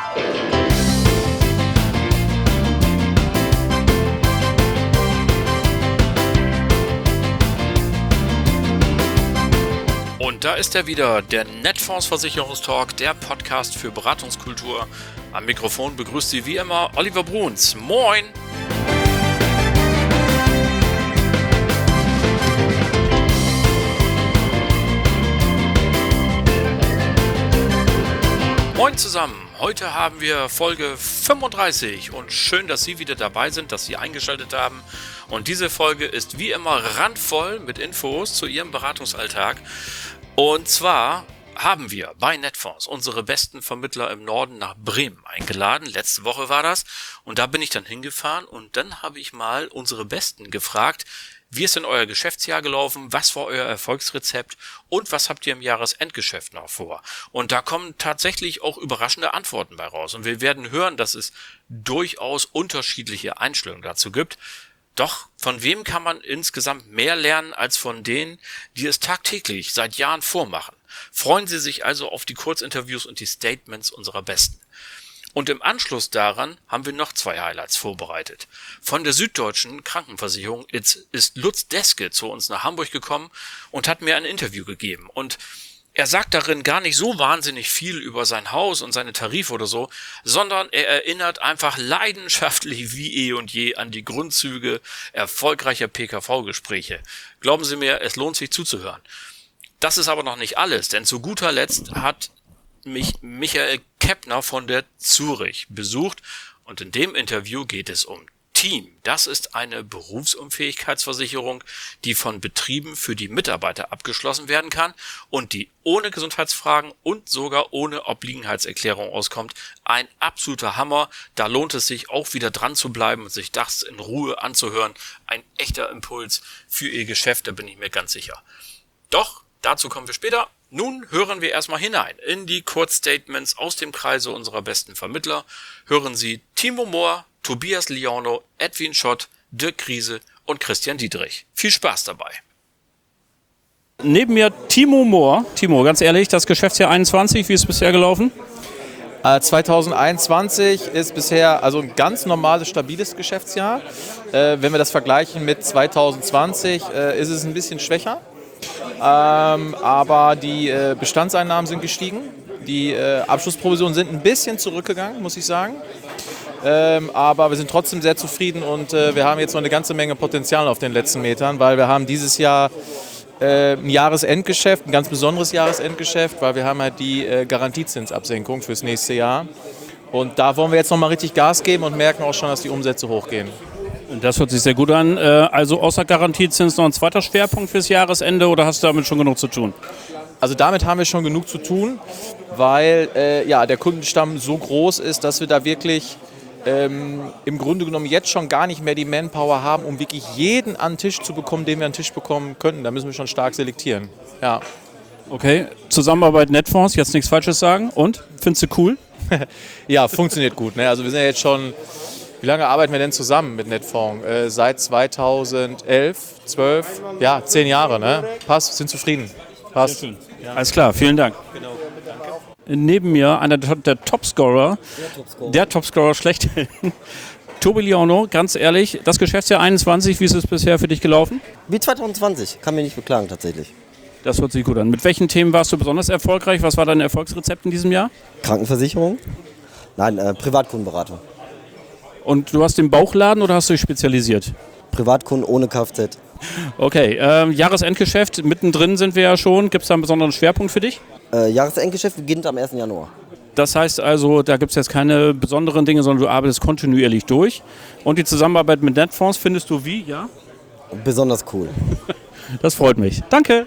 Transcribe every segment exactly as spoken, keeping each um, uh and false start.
Und da ist er wieder, der Netfonds Versicherungstalk, der Podcast für Beratungskultur. Am Mikrofon begrüßt Sie wie immer Oliver Bruns. Moin! Moin zusammen! Heute haben wir Folge fünfunddreißig und schön, dass Sie wieder dabei sind, dass Sie eingeschaltet haben. Und diese Folge ist wie immer randvoll mit Infos zu Ihrem Beratungsalltag. Und zwar haben wir bei Netfonds unsere besten Vermittler im Norden nach Bremen eingeladen. Letzte Woche war das. Und da bin ich dann hingefahren und dann habe ich mal unsere Besten gefragt, wie ist denn euer Geschäftsjahr gelaufen, was war euer Erfolgsrezept und was habt ihr im Jahresendgeschäft noch vor? Und da kommen tatsächlich auch überraschende Antworten bei raus. Und wir werden hören, dass es durchaus unterschiedliche Einstellungen dazu gibt. Doch von wem kann man insgesamt mehr lernen als von denen, die es tagtäglich seit Jahren vormachen? Freuen Sie sich also auf die Kurzinterviews und die Statements unserer Besten. Und im Anschluss daran haben wir noch zwei Highlights vorbereitet. Von der Süddeutschen Krankenversicherung ist Lutz Deske zu uns nach Hamburg gekommen und hat mir ein Interview gegeben. Und er sagt darin gar nicht so wahnsinnig viel über sein Haus und seine Tarife oder so, sondern er erinnert einfach leidenschaftlich wie eh und je an die Grundzüge erfolgreicher P K V-Gespräche. Glauben Sie mir, es lohnt sich zuzuhören. Das ist aber noch nicht alles, denn zu guter Letzt hat mich Michael Keppner von der Zurich besucht und in dem Interview geht es um Team. Das ist eine Berufsunfähigkeitsversicherung, die von Betrieben für die Mitarbeiter abgeschlossen werden kann und die ohne Gesundheitsfragen und sogar ohne Obliegenheitserklärung auskommt. Ein absoluter Hammer. Da lohnt es sich auch wieder dran zu bleiben und sich das in Ruhe anzuhören. Ein echter Impuls für Ihr Geschäft, da bin ich mir ganz sicher. Doch, dazu kommen wir später. Nun hören wir erstmal hinein in die Kurzstatements aus dem Kreise unserer besten Vermittler. Hören Sie Timo Mohr, Tobias Liauno, Edwin Schott, Dirk Kriese und Christian Dietrich. Viel Spaß dabei. Neben mir Timo Mohr. Timo, ganz ehrlich, das Geschäftsjahr einundzwanzig, wie ist es bisher gelaufen? Äh, zwanzig einundzwanzig ist bisher also ein ganz normales, stabiles Geschäftsjahr. Äh, wenn wir das vergleichen mit zwanzig zwanzig, äh, ist es ein bisschen schwächer. Ähm, aber die äh, Bestandseinnahmen sind gestiegen. Die äh, Abschlussprovisionen sind ein bisschen zurückgegangen, muss ich sagen. Ähm, aber wir sind trotzdem sehr zufrieden und äh, wir haben jetzt noch eine ganze Menge Potenzial auf den letzten Metern, weil wir haben dieses Jahr äh, ein Jahresendgeschäft, ein ganz besonderes Jahresendgeschäft, weil wir haben halt die äh, Garantiezinsabsenkung fürs nächste Jahr. Und da wollen wir jetzt noch mal richtig Gas geben und merken auch schon, dass die Umsätze hochgehen. Das hört sich sehr gut an. Also außer Garantiezins noch ein zweiter Schwerpunkt fürs Jahresende oder hast du damit schon genug zu tun? Also damit haben wir schon genug zu tun, weil äh, ja, der Kundenstamm so groß ist, dass wir da wirklich ähm, im Grunde genommen jetzt schon gar nicht mehr die Manpower haben, um wirklich jeden an den Tisch zu bekommen, den wir an den Tisch bekommen könnten. Da müssen wir schon stark selektieren. Ja. Okay, Zusammenarbeit Netfonds, jetzt nichts Falsches sagen. Und? Findest du cool? Ja, funktioniert gut. Ne? Also wir sind ja jetzt schon... Wie lange arbeiten wir denn zusammen mit Netfonds? Äh, seit zweitausendelf, zwölf, ja, zehn Jahre, ne? Passt, sind zufrieden. Passt. Ja. Alles klar, vielen Dank. Genau, danke. Neben mir einer der, der Topscorer, der Topscorer, der Topscorer schlechthin. Tobi Liauno, ganz ehrlich, das Geschäftsjahr einundzwanzig, wie ist es bisher für dich gelaufen? Wie zwanzig zwanzig, kann mich nicht beklagen tatsächlich. Das hört sich gut an. Mit welchen Themen warst du besonders erfolgreich? Was war dein Erfolgsrezept in diesem Jahr? Krankenversicherung? Nein, äh, Privatkundenberatung. Und du hast den Bauchladen oder hast du dich spezialisiert? Privatkunden ohne Kfz. Okay, äh, Jahresendgeschäft, mittendrin sind wir ja schon. Gibt es da einen besonderen Schwerpunkt für dich? Äh, Jahresendgeschäft beginnt am ersten Januar. Das heißt also, da gibt es jetzt keine besonderen Dinge, sondern du arbeitest kontinuierlich durch. Und die Zusammenarbeit mit Netfonds findest du wie, ja? Besonders cool. Das freut mich. Danke.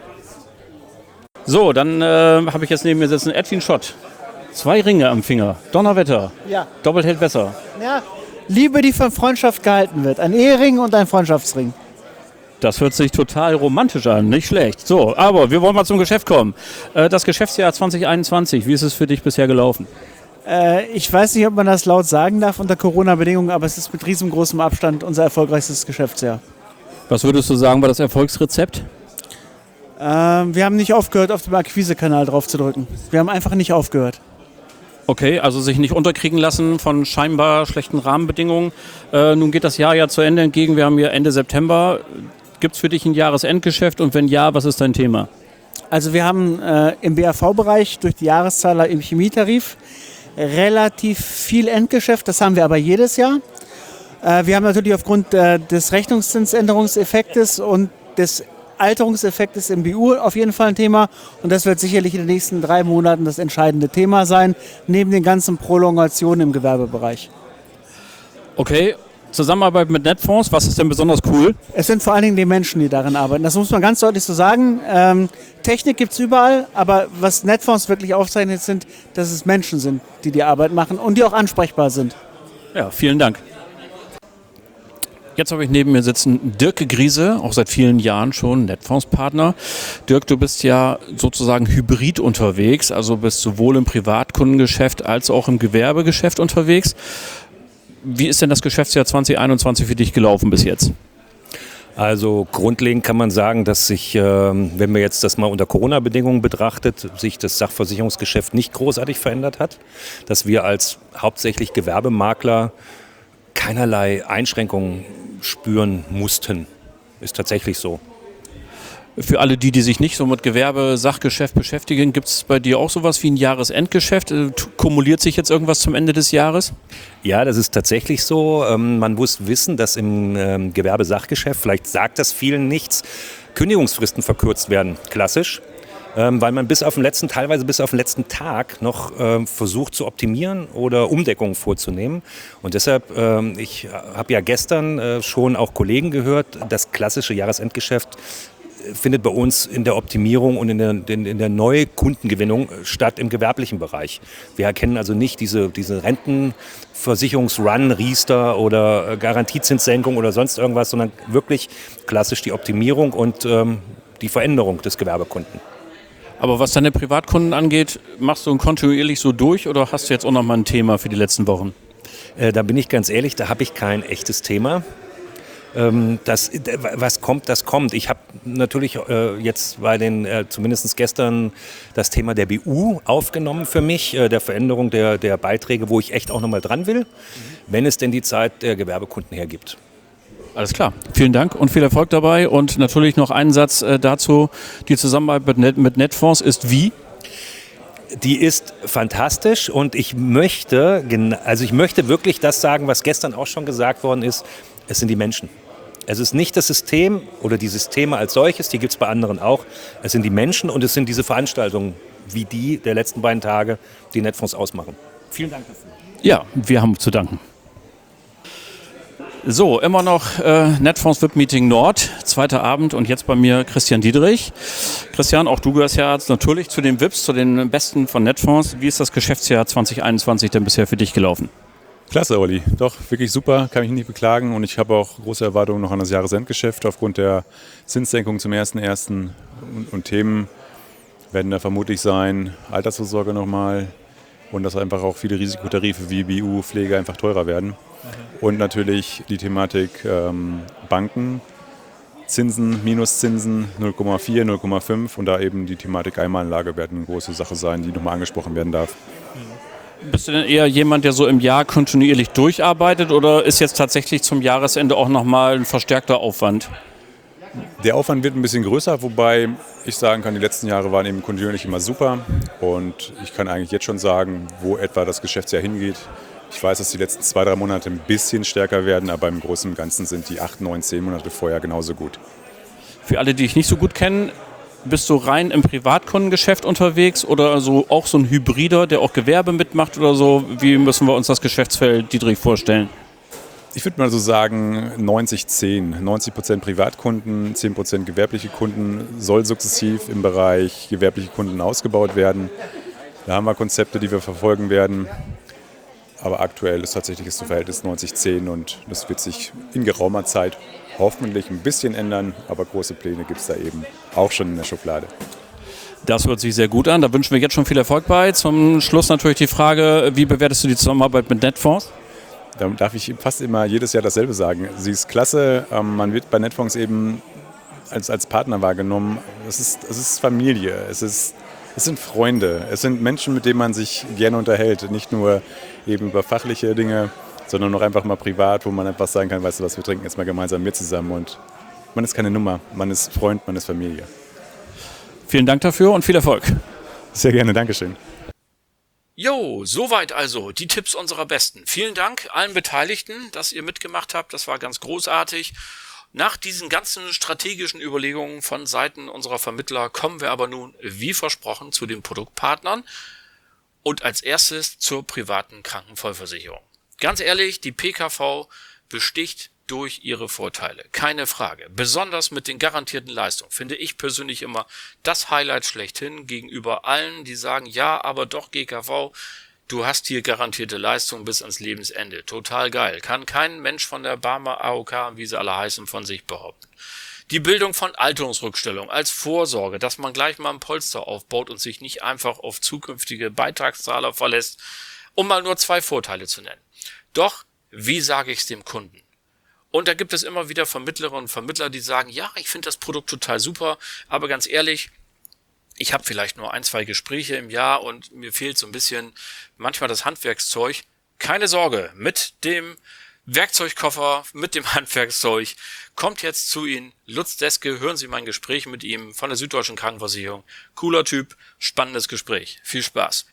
So, dann äh, habe ich jetzt neben mir sitzen Edwin Schott. Zwei Ringe am Finger. Donnerwetter. Ja. Doppelt hält besser. Ja. Liebe, die von Freundschaft gehalten wird. Ein Ehering und ein Freundschaftsring. Das hört sich total romantisch an, nicht schlecht. So, aber wir wollen mal zum Geschäft kommen. Das Geschäftsjahr zwanzig einundzwanzig, wie ist es für dich bisher gelaufen? Äh, ich weiß nicht, ob man das laut sagen darf unter Corona-Bedingungen, aber es ist mit riesengroßem Abstand unser erfolgreichstes Geschäftsjahr. Was würdest du sagen, war das Erfolgsrezept? Äh, wir haben nicht aufgehört, auf dem Akquisekanal drauf zu drücken. Wir haben einfach nicht aufgehört. Okay, also sich nicht unterkriegen lassen von scheinbar schlechten Rahmenbedingungen. Äh, nun geht das Jahr ja zu Ende entgegen. Wir haben hier Ende September. Gibt es für dich ein Jahresendgeschäft und wenn ja, was ist dein Thema? Also wir haben äh, im B A V-Bereich durch die Jahreszahler im Chemietarif relativ viel Endgeschäft. Das haben wir aber jedes Jahr. Äh, wir haben natürlich aufgrund äh, des Rechnungszinsänderungseffektes und des Alterungseffektes im B U auf jeden Fall ein Thema. Und das wird sicherlich in den nächsten drei Monaten das entscheidende Thema sein, neben den ganzen Prolongationen im Gewerbebereich. Okay. Zusammenarbeit mit Netfonds, was ist denn besonders cool? Es sind vor allen Dingen die Menschen, die darin arbeiten. Das muss man ganz deutlich so sagen. Ähm, Technik gibt es überall, aber was Netfonds wirklich aufzeichnet, sind, dass es Menschen sind, die die Arbeit machen und die auch ansprechbar sind. Ja, vielen Dank. Jetzt habe ich neben mir sitzen Dirk Griese, auch seit vielen Jahren schon Netfonds-Partner. Dirk, du bist ja sozusagen hybrid unterwegs, also bist sowohl im Privatkundengeschäft als auch im Gewerbegeschäft unterwegs. Wie ist denn das Geschäftsjahr zwanzig einundzwanzig für dich gelaufen bis jetzt? Also grundlegend kann man sagen, dass sich, äh, wenn man jetzt das mal unter Corona-Bedingungen betrachtet, sich das Sachversicherungsgeschäft nicht großartig verändert hat. Dass wir als hauptsächlich Gewerbemakler keinerlei Einschränkungen spüren mussten. Ist tatsächlich so. Für alle die, die sich nicht so mit Gewerbe, Sachgeschäft beschäftigen, gibt es bei dir auch sowas wie ein Jahresendgeschäft? Kumuliert sich jetzt irgendwas zum Ende des Jahres? Ja, das ist tatsächlich so. Ähm, man muss wissen, dass im ähm, Gewerbesachgeschäft, vielleicht sagt das vielen nichts, Kündigungsfristen verkürzt werden, klassisch. Ähm, weil man bis auf den letzten, teilweise bis auf den letzten Tag noch ähm, versucht zu optimieren oder Umdeckungen vorzunehmen. Und deshalb, ähm, ich habe ja gestern äh, schon auch Kollegen gehört, das klassische Jahresendgeschäft findet bei uns in der Optimierung und in der, in, in der Neukundengewinnung statt im gewerblichen Bereich. Wir erkennen also nicht diese, diese Rentenversicherungsrun, Riester oder Garantiezinssenkung oder sonst irgendwas, sondern wirklich klassisch die Optimierung und ähm, die Veränderung des Gewerbekunden. Aber was deine Privatkunden angeht, machst du kontinuierlich so durch oder hast du jetzt auch noch mal ein Thema für die letzten Wochen? Äh, da bin ich ganz ehrlich, da habe ich kein echtes Thema. Das, was kommt, das kommt. Ich habe natürlich äh, jetzt bei den, äh, zumindest gestern, das Thema der B U aufgenommen für mich, äh, der Veränderung der, der Beiträge, wo ich echt auch nochmal dran will, mhm. wenn es denn die Zeit der Gewerbekunden hergibt. Alles klar. Vielen Dank und viel Erfolg dabei. Und natürlich noch einen Satz äh, dazu. Die Zusammenarbeit mit, Net, mit Netfonds ist wie? Die ist fantastisch und ich möchte, also ich möchte wirklich das sagen, was gestern auch schon gesagt worden ist, es sind die Menschen. Es ist nicht das System oder die Systeme als solches, die gibt es bei anderen auch. Es sind die Menschen und es sind diese Veranstaltungen wie die der letzten beiden Tage, die Netfonds ausmachen. Vielen Dank dafür. Ja, wir haben zu danken. So, immer noch äh, Netfonds V I P-Meeting Nord, zweiter Abend und jetzt bei mir Christian Diederich. Christian, auch du gehörst ja natürlich zu den V I Ps, zu den Besten von Netfonds. Wie ist das Geschäftsjahr zwanzig einundzwanzig denn bisher für dich gelaufen? Klasse, Olli. Doch, wirklich super, kann mich nicht beklagen und ich habe auch große Erwartungen noch an das Jahresendgeschäft. Aufgrund der Zinssenkung zum ersten ersten und, und Themen werden da vermutlich sein, Altersvorsorge nochmal und dass einfach auch viele Risikotarife wie B U, Pflege einfach teurer werden. Mhm. Und natürlich die Thematik ähm, Banken, Zinsen, Minuszinsen null Komma vier, null Komma fünf und da eben die Thematik Einmalanlage werden eine große Sache sein, die nochmal angesprochen werden darf. Bist du denn eher jemand, der so im Jahr kontinuierlich durcharbeitet oder ist jetzt tatsächlich zum Jahresende auch nochmal ein verstärkter Aufwand? Der Aufwand wird ein bisschen größer, wobei ich sagen kann, die letzten Jahre waren eben kontinuierlich immer super und ich kann eigentlich jetzt schon sagen, wo etwa das Geschäftsjahr hingeht. Ich weiß, dass die letzten zwei, drei Monate ein bisschen stärker werden, aber im Großen und Ganzen sind die acht, neun, zehn Monate vorher genauso gut. Für alle, die dich nicht so gut kennen, bist du rein im Privatkundengeschäft unterwegs oder so auch so ein Hybrider, der auch Gewerbe mitmacht oder so? Wie müssen wir uns das Geschäftsfeld Diederich vorstellen? Ich würde mal so sagen neunzig zehn. neunzig Prozent Privatkunden, zehn Prozent gewerbliche Kunden, soll sukzessiv im Bereich gewerbliche Kunden ausgebaut werden. Da haben wir Konzepte, die wir verfolgen werden. Aber aktuell ist tatsächlich das Verhältnis neunzig zehn und das wird sich in geraumer Zeit hoffentlich ein bisschen ändern, aber große Pläne gibt es da eben auch schon in der Schublade. Das hört sich sehr gut an, da wünschen wir jetzt schon viel Erfolg bei. Zum Schluss natürlich die Frage, wie bewertest du die Zusammenarbeit mit Netfonds? Da darf ich fast immer jedes Jahr dasselbe sagen. Sie ist klasse, man wird bei Netfonds eben als, als Partner wahrgenommen. Es ist, es ist Familie, es ist es sind Freunde, es sind Menschen, mit denen man sich gerne unterhält. Nicht nur eben über fachliche Dinge, sondern auch einfach mal privat, wo man einfach sagen kann, weißt du was, wir trinken jetzt mal gemeinsam mit zusammen. Und man ist keine Nummer, man ist Freund, man ist Familie. Vielen Dank dafür und viel Erfolg. Sehr gerne, Dankeschön. Jo, soweit also die Tipps unserer Besten. Vielen Dank allen Beteiligten, dass ihr mitgemacht habt. Das war ganz großartig. Nach diesen ganzen strategischen Überlegungen von Seiten unserer Vermittler kommen wir aber nun, wie versprochen, zu den Produktpartnern und als erstes zur privaten Krankenvollversicherung. Ganz ehrlich, die P K V besticht durch ihre Vorteile. Keine Frage. Besonders mit den garantierten Leistungen finde ich persönlich immer das Highlight schlechthin gegenüber allen, die sagen, ja, aber doch G K V, du hast hier garantierte Leistungen bis ans Lebensende. Total geil. Kann kein Mensch von der Barmer A O K, wie sie alle heißen, von sich behaupten. Die Bildung von Alterungsrückstellung als Vorsorge, dass man gleich mal ein Polster aufbaut und sich nicht einfach auf zukünftige Beitragszahler verlässt, um mal nur zwei Vorteile zu nennen. Doch, wie sage ich es dem Kunden? Und da gibt es immer wieder Vermittlerinnen und Vermittler, die sagen, ja, ich finde das Produkt total super, aber ganz ehrlich, ich habe vielleicht nur ein, zwei Gespräche im Jahr und mir fehlt so ein bisschen manchmal das Handwerkszeug. Keine Sorge, mit dem Werkzeugkoffer, mit dem Handwerkszeug kommt jetzt zu Ihnen Lutz Deske. Hören Sie mein Gespräch mit ihm von der Süddeutschen Krankenversicherung. Cooler Typ, spannendes Gespräch. Viel Spaß.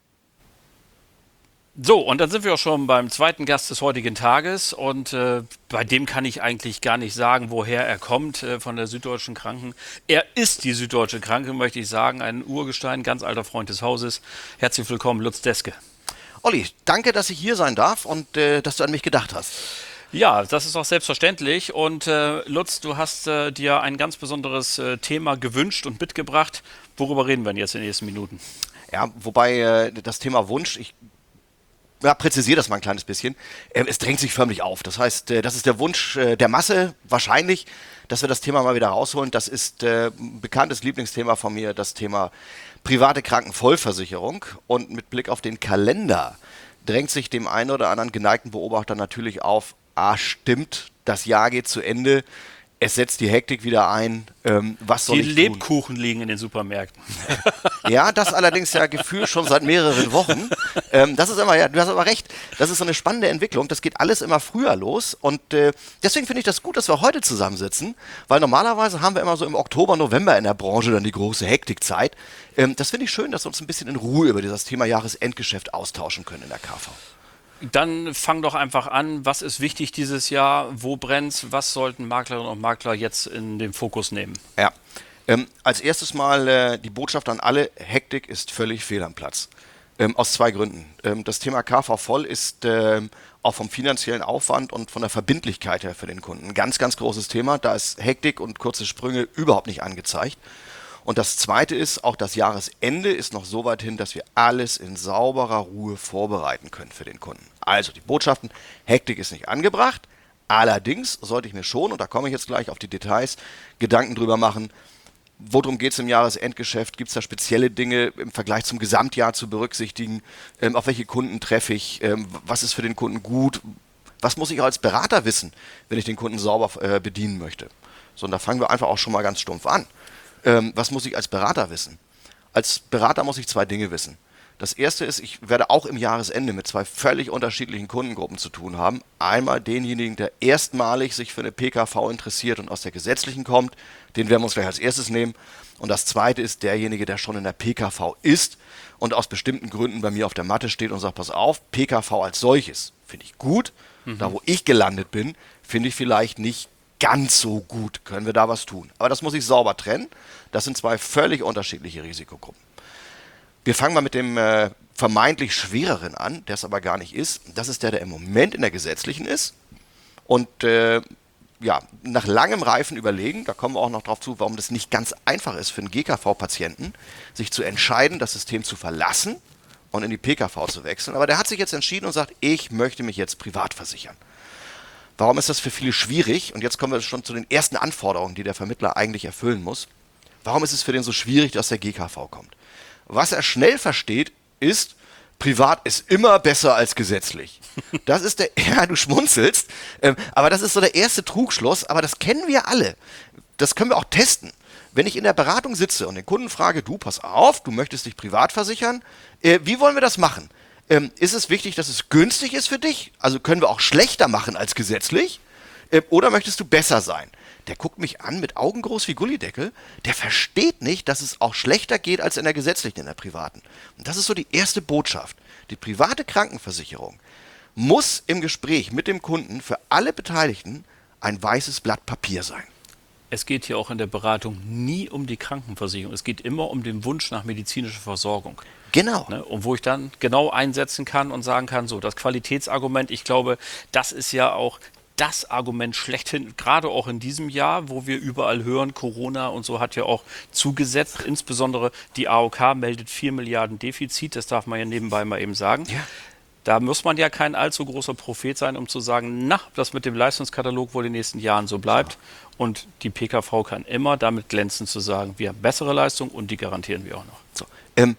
So, und dann sind wir auch schon beim zweiten Gast des heutigen Tages und äh, bei dem kann ich eigentlich gar nicht sagen, woher er kommt, äh, von der Süddeutschen Kranken. Er ist die Süddeutsche Kranken, möchte ich sagen, ein Urgestein, ganz alter Freund des Hauses. Herzlich willkommen, Lutz Deske. Olli, danke, dass ich hier sein darf und äh, dass du an mich gedacht hast. Ja, das ist auch selbstverständlich und äh, Lutz, du hast äh, dir ein ganz besonderes äh, Thema gewünscht und mitgebracht. Worüber reden wir denn jetzt in den nächsten Minuten? Ja, wobei äh, das Thema Wunsch, ich Ja, präzisiere das mal ein kleines bisschen. Ähm, es drängt sich förmlich auf. Das heißt, äh, das ist der Wunsch äh, der Masse wahrscheinlich, dass wir das Thema mal wieder rausholen. Das ist äh, ein bekanntes Lieblingsthema von mir, das Thema private Krankenvollversicherung. Und mit Blick auf den Kalender drängt sich dem einen oder anderen geneigten Beobachter natürlich auf, ah, stimmt, das Jahr geht zu Ende. Es setzt die Hektik wieder ein. Ähm, was soll Die ich tun? Lebkuchen liegen in den Supermärkten. Ja, das allerdings ja gefühlt schon seit mehreren Wochen. Ähm, das ist immer, ja, du hast aber recht, das ist so eine spannende Entwicklung. Das geht alles immer früher los und äh, deswegen finde ich das gut, dass wir heute zusammensitzen, weil normalerweise haben wir immer so im Oktober, November in der Branche dann die große Hektikzeit. Ähm, das finde ich schön, dass wir uns ein bisschen in Ruhe über dieses Thema Jahresendgeschäft austauschen können in der K V. Dann fang doch einfach an, was ist wichtig dieses Jahr, wo brennt's, was sollten Maklerinnen und Makler jetzt in den Fokus nehmen? Ja, ähm, als erstes mal äh, die Botschaft an alle, Hektik ist völlig fehl am Platz. Ähm, aus zwei Gründen. Ähm, das Thema K V voll ist ähm, auch vom finanziellen Aufwand und von der Verbindlichkeit her für den Kunden ein ganz, ganz großes Thema. Da ist Hektik und kurze Sprünge überhaupt nicht angezeigt. Und das Zweite ist, auch das Jahresende ist noch so weit hin, dass wir alles in sauberer Ruhe vorbereiten können für den Kunden. Also die Botschaften, Hektik ist nicht angebracht. Allerdings sollte ich mir schon, und da komme ich jetzt gleich auf die Details, Gedanken drüber machen, worum geht es im Jahresendgeschäft? Gibt es da spezielle Dinge im Vergleich zum Gesamtjahr zu berücksichtigen? Ähm, auf welche Kunden treffe ich? Ähm, was ist für den Kunden gut? Was muss ich auch als Berater wissen, wenn ich den Kunden sauber äh, bedienen möchte? So, und da fangen wir einfach auch schon mal ganz stumpf an. Ähm, was muss ich als Berater wissen? Als Berater muss ich zwei Dinge wissen. Das erste ist, ich werde auch im Jahresende mit zwei völlig unterschiedlichen Kundengruppen zu tun haben. Einmal denjenigen, der erstmalig sich für eine P K V interessiert und aus der gesetzlichen kommt. Den werden wir uns gleich als erstes nehmen. Und das zweite ist derjenige, der schon in der P K V ist und aus bestimmten Gründen bei mir auf der Matte steht und sagt, pass auf, P K V als solches finde ich gut. Mhm. Da, wo ich gelandet bin, finde ich vielleicht nicht ganz so gut. Können wir da was tun? Aber das muss ich sauber trennen. Das sind zwei völlig unterschiedliche Risikogruppen. Wir fangen mal mit dem äh, vermeintlich schwereren an, der es aber gar nicht ist. Das ist der, der im Moment in der gesetzlichen ist. Und äh, ja, nach langem reifen Überlegen, da kommen wir auch noch drauf zu, warum das nicht ganz einfach ist für einen G K V-Patienten, sich zu entscheiden, das System zu verlassen und in die P K V zu wechseln. Aber der hat sich jetzt entschieden und sagt, ich möchte mich jetzt privat versichern. Warum ist das für viele schwierig? Und jetzt kommen wir schon zu den ersten Anforderungen, die der Vermittler eigentlich erfüllen muss. Warum ist es für den so schwierig, dass der G K V kommt? Was er schnell versteht, ist, privat ist immer besser als gesetzlich. Das ist der, ja, du schmunzelst, ähm, aber das ist so der erste Trugschluss, aber das kennen wir alle. das können wir auch testen. Wenn ich in der Beratung sitze und den Kunden frage, du, pass auf, du möchtest dich privat versichern, äh, wie wollen wir das machen? Ähm, ist es wichtig, dass es günstig ist für dich? Also können wir auch schlechter machen als gesetzlich? Äh, oder möchtest du besser sein? Der guckt mich an mit Augen groß wie Gullideckel. Der versteht nicht, dass es auch schlechter geht als in der gesetzlichen, in der privaten. Und das ist so die erste Botschaft. Die private Krankenversicherung muss im Gespräch mit dem Kunden für alle Beteiligten ein weißes Blatt Papier sein. Es geht hier auch in der Beratung nie um die Krankenversicherung. Es geht immer um den Wunsch nach medizinischer Versorgung. Genau. Ne? Und wo ich dann genau einsetzen kann und sagen kann, so, das Qualitätsargument, ich glaube, das ist ja auch das Argument schlechthin, gerade auch in diesem Jahr, wo wir überall hören, Corona und so hat ja auch zugesetzt. Insbesondere die A O K meldet vier Milliarden Defizit, das darf man ja nebenbei mal eben sagen. Ja. Da muss man ja kein allzu großer Prophet sein, um zu sagen, na, das mit dem Leistungskatalog wohl in den nächsten Jahren so bleibt. Und die P K V kann immer damit glänzen zu sagen, wir haben bessere Leistung und die garantieren wir auch noch. So, ähm,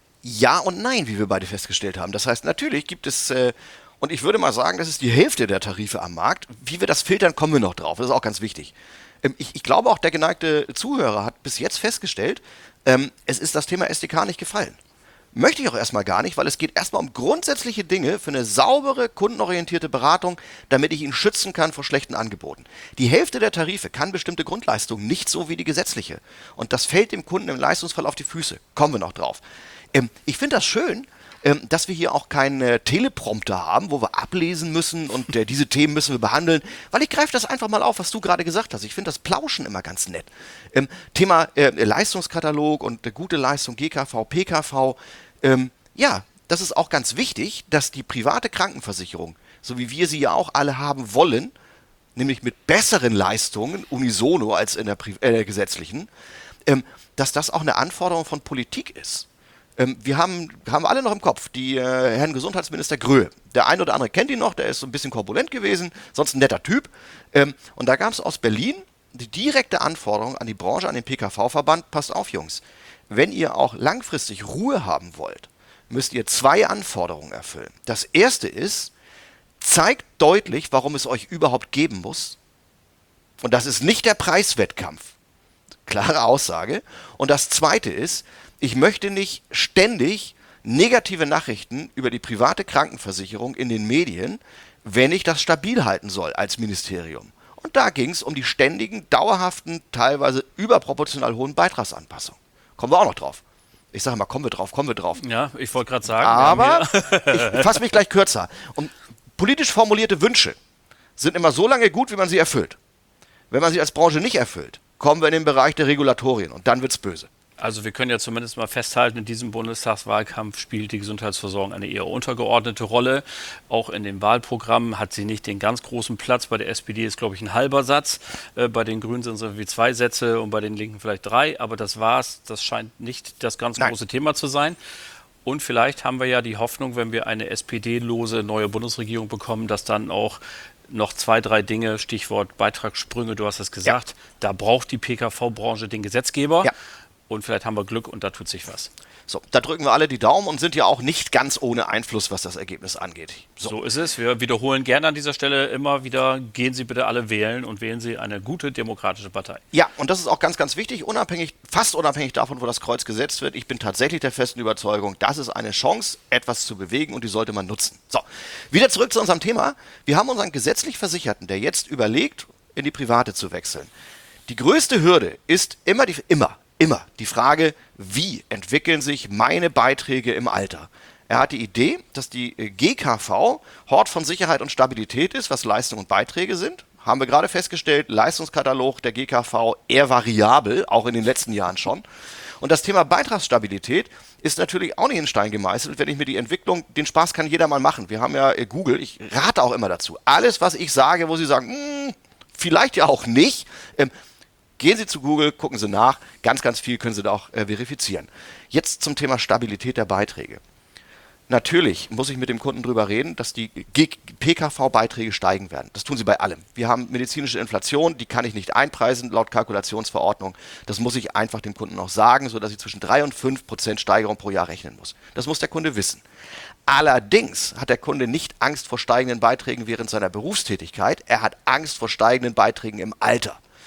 ja und nein, wie wir beide festgestellt haben. Das heißt, natürlich gibt es, äh, und ich würde mal sagen, das ist die Hälfte der Tarife am Markt. Wie wir das filtern, kommen wir noch drauf. Das ist auch ganz wichtig. Ähm, ich, ich glaube auch, der geneigte Zuhörer hat bis jetzt festgestellt, ähm, es ist das Thema S D K nicht gefallen. Möchte ich auch erstmal gar nicht, weil es geht erstmal um grundsätzliche Dinge für eine saubere, kundenorientierte Beratung, damit ich ihn schützen kann vor schlechten Angeboten. Die Hälfte der Tarife kann bestimmte Grundleistungen nicht so wie die gesetzliche. Und das fällt dem Kunden im Leistungsfall auf die Füße. Kommen wir noch drauf. Ähm, ich finde das schön, ähm, dass wir hier auch keinen äh, Teleprompter haben, wo wir ablesen müssen und äh, diese Themen müssen wir behandeln, weil ich greife das einfach mal auf, was du gerade gesagt hast. Ich finde das Plauschen immer ganz nett. Ähm, Thema äh, Leistungskatalog und äh, gute Leistung, G K V, P K V. Ähm, ja, das ist auch ganz wichtig, dass die private Krankenversicherung, so wie wir sie ja auch alle haben wollen, nämlich mit besseren Leistungen, unisono als in der Pri- äh, gesetzlichen, ähm, dass das auch eine Anforderung von Politik ist. Ähm, wir haben, haben alle noch im Kopf, die äh, Herrn Gesundheitsminister Gröhe. Der eine oder andere kennt ihn noch, der ist so ein bisschen korpulent gewesen, sonst ein netter Typ. Ähm, und da gab es aus Berlin die direkte Anforderung an die Branche, an den P K V-Verband, passt auf, Jungs, wenn ihr auch langfristig Ruhe haben wollt, müsst ihr zwei Anforderungen erfüllen. Das erste ist, zeigt deutlich, warum es euch überhaupt geben muss. Und das ist nicht der Preiswettkampf. Klare Aussage. Und das zweite ist, ich möchte nicht ständig negative Nachrichten über die private Krankenversicherung in den Medien, wenn ich das stabil halten soll als Ministerium. Und da ging es um die ständigen, dauerhaften, teilweise überproportional hohen Beitragsanpassungen. Kommen wir auch noch drauf. Ich sage mal, kommen wir drauf, kommen wir drauf. Ja, ich wollte gerade sagen. Aber ich fasse mich gleich kürzer. Und politisch formulierte Wünsche sind immer so lange gut, wie man sie erfüllt. Wenn man sie als Branche nicht erfüllt, kommen wir in den Bereich der Regulatorien und dann wird's böse. Also wir können ja zumindest mal festhalten, in diesem Bundestagswahlkampf spielt die Gesundheitsversorgung eine eher untergeordnete Rolle. Auch in den Wahlprogrammen hat sie nicht den ganz großen Platz. Bei der S P D ist, glaube ich, ein halber Satz. Äh, bei den Grünen sind es irgendwie zwei Sätze und bei den Linken vielleicht drei. Aber das war's. Das scheint nicht das ganz Nein. große Thema zu sein. Und vielleicht haben wir ja die Hoffnung, wenn wir eine S P D-lose neue Bundesregierung bekommen, dass dann auch noch zwei, drei Dinge, Stichwort Beitragssprünge, du hast es gesagt, ja. Da braucht die P K V-Branche den Gesetzgeber. Ja. Und vielleicht haben wir Glück und da tut sich was. So, da drücken wir alle die Daumen und sind ja auch nicht ganz ohne Einfluss, was das Ergebnis angeht. So. so ist es. Wir wiederholen gerne an dieser Stelle immer wieder, gehen Sie bitte alle wählen und wählen Sie eine gute demokratische Partei. Ja, und das ist auch ganz, ganz wichtig, unabhängig, fast unabhängig davon, wo das Kreuz gesetzt wird. Ich bin tatsächlich der festen Überzeugung, das ist eine Chance, etwas zu bewegen und die sollte man nutzen. So, wieder zurück zu unserem Thema. Wir haben unseren gesetzlich Versicherten, der jetzt überlegt, in die Private zu wechseln. Die größte Hürde ist immer die, immer, Immer die Frage, wie entwickeln sich meine Beiträge im Alter? Er hat die Idee, dass die G K V Hort von Sicherheit und Stabilität ist, was Leistungen und Beiträge sind. Haben wir gerade festgestellt, Leistungskatalog der G K V eher variabel, auch in den letzten Jahren schon. Und das Thema Beitragsstabilität ist natürlich auch nicht in Stein gemeißelt, wenn ich mir die Entwicklung, den Spaß kann jeder mal machen. Wir haben ja Google, ich rate auch immer dazu. Alles, was ich sage, wo Sie sagen, vielleicht ja auch nicht, ähm, gehen Sie zu Google, gucken Sie nach. Ganz, ganz viel können Sie da auch äh, verifizieren. Jetzt zum Thema Stabilität der Beiträge. Natürlich muss ich mit dem Kunden drüber reden, dass die P K V-Beiträge steigen werden. Das tun sie bei allem. Wir haben medizinische Inflation, die kann ich nicht einpreisen laut Kalkulationsverordnung. Das muss ich einfach dem Kunden auch sagen, sodass ich zwischen drei und fünf Prozent Steigerung pro Jahr rechnen muss. Das muss der Kunde wissen. Allerdings hat der Kunde nicht Angst vor steigenden Beiträgen während seiner Berufstätigkeit. Er hat Angst vor steigenden Beiträgen im Alter.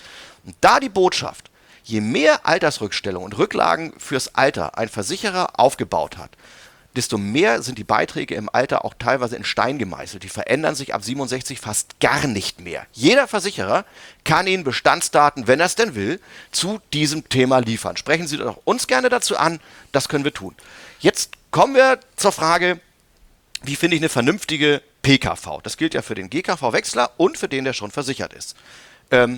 Und da die Botschaft, je mehr Altersrückstellung und Rücklagen fürs Alter ein Versicherer aufgebaut hat, desto mehr sind die Beiträge im Alter auch teilweise in Stein gemeißelt. Die verändern sich ab siebenundsechzig fast gar nicht mehr. Jeder Versicherer kann Ihnen Bestandsdaten, wenn er es denn will, zu diesem Thema liefern. Sprechen Sie doch uns gerne dazu an, das können wir tun. Jetzt kommen wir zur Frage, wie finde ich eine vernünftige P K V? Das gilt ja für den G K V-Wechsler und für den, der schon versichert ist. Ähm,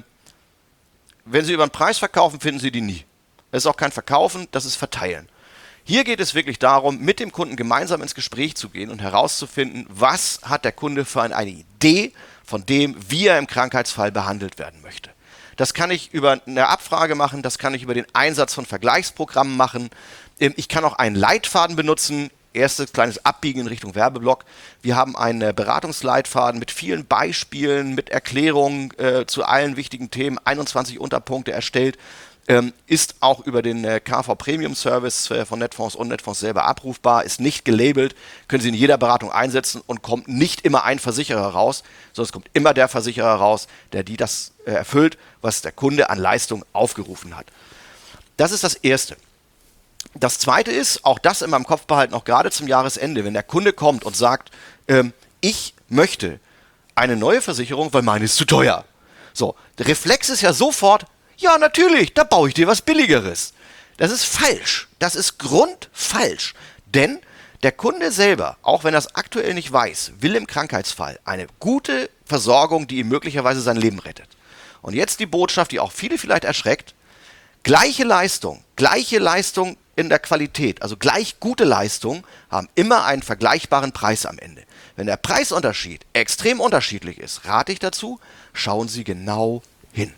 wenn Sie über den Preis verkaufen, finden Sie die nie. Das ist auch kein Verkaufen, das ist Verteilen. Hier geht es wirklich darum, mit dem Kunden gemeinsam ins Gespräch zu gehen und herauszufinden, was hat der Kunde für eine Idee von dem, wie er im Krankheitsfall behandelt werden möchte. Das kann ich über eine Abfrage machen, das kann ich über den Einsatz von Vergleichsprogrammen machen. Ich kann auch einen Leitfaden benutzen. Erstes kleines Abbiegen in Richtung Werbeblock. Wir haben einen Beratungsleitfaden mit vielen Beispielen, mit Erklärungen äh, zu allen wichtigen Themen, einundzwanzig Unterpunkte erstellt. Ähm, ist auch über den äh, K V Premium Service äh, von Netfonds und Netfonds selber abrufbar, ist nicht gelabelt, können Sie in jeder Beratung einsetzen und kommt nicht immer ein Versicherer raus, sondern es kommt immer der Versicherer raus, der die das äh, erfüllt, was der Kunde an Leistung aufgerufen hat. Das ist das Erste. Das Zweite ist, auch das in meinem Kopf behalten, auch gerade zum Jahresende, wenn der Kunde kommt und sagt, ähm, ich möchte eine neue Versicherung, weil meine ist zu teuer. So, der Reflex ist ja sofort, ja, natürlich, da baue ich dir was Billigeres. Das ist falsch. Das ist grundfalsch. Denn der Kunde selber, auch wenn er es aktuell nicht weiß, will im Krankheitsfall eine gute Versorgung, die ihm möglicherweise sein Leben rettet. Und jetzt die Botschaft, die auch viele vielleicht erschreckt. Gleiche Leistung, gleiche Leistung in der Qualität, also gleich gute Leistung, haben immer einen vergleichbaren Preis am Ende. Wenn der Preisunterschied extrem unterschiedlich ist, rate ich dazu, schauen Sie genau hin.